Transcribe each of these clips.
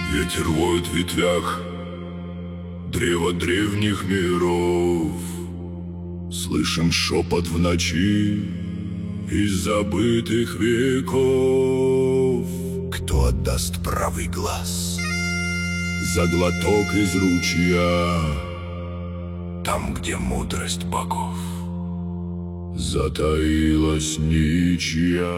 Ветер воет в ветвях древа древних миров. Слышен шепот в ночи из забытых веков. Кто отдаст правый глаз за глоток из ручья, там, где мудрость богов затаилась ничья?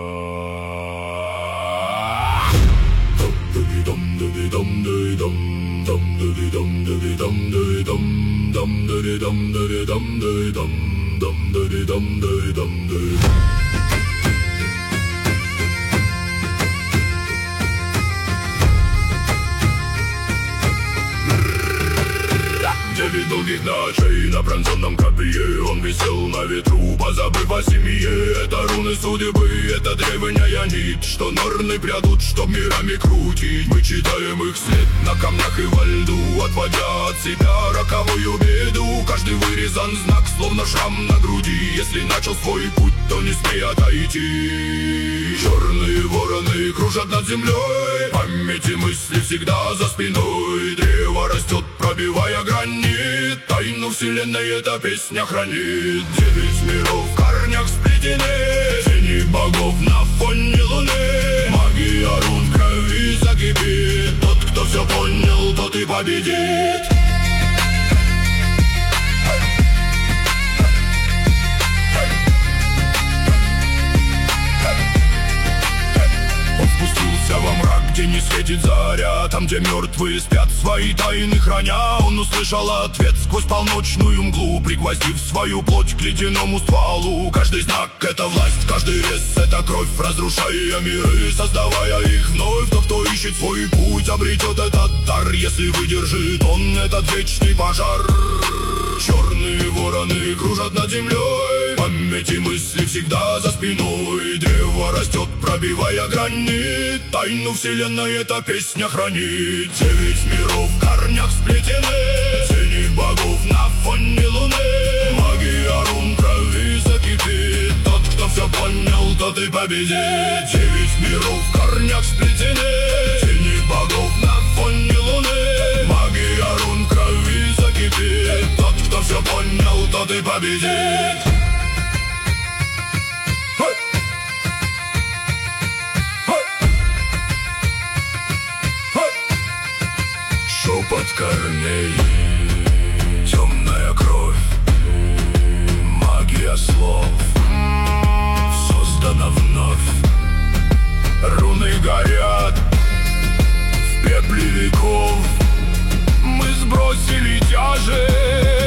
Девять долгих ночей на пронзенном копье он висел на ветру, позабыв о семье. Это руны судьбы, это древняя нить, что норны прядут, чтоб мирами крутить. Мы читаем их след на камнях и во льду, отводя от себя роковую беду. Каждый вырезан знак, словно шрам на груди. Если начал свой путь, то не смей отойти. Черные вороны кружат над землей, память и мысли всегда за спиной. Древо растет, пробивая грани, тайну вселенной эта песня хранит. Девять миров в корнях сплетены, тени богов на фоне луны. Магия рун в крови закипит, тот, кто все понял, тот и победит. Во мрак, где не светит заря, там, где мертвые спят, свои тайны храня. Он услышал ответ сквозь полночную мглу, пригвоздив свою плоть к ледяному стволу. Каждый знак — это власть, каждый рез — это кровь, разрушая миры, создавая их вновь. Тот, кто ищет свой путь, обретет этот дар, если выдержит он этот вечный пожар. Черные вороны кружат над землей, память и мысли всегда за спиной. Древо растет, пробивая грани, тайну вселенной эта песня хранит. Девять миров в корнях сплетены, тени богов на фоне луны. Магия рун в крови закипит, тот, кто все понял, тот и победит. Девять миров в корнях сплетены, тени богов на фоне луны. Магия рун в крови закипит, тот, кто все понял, тот и победит. Шепот корней, темная кровь, магия слов создана вновь. Руны горят в пепле веков, мы сбросили тяжесть.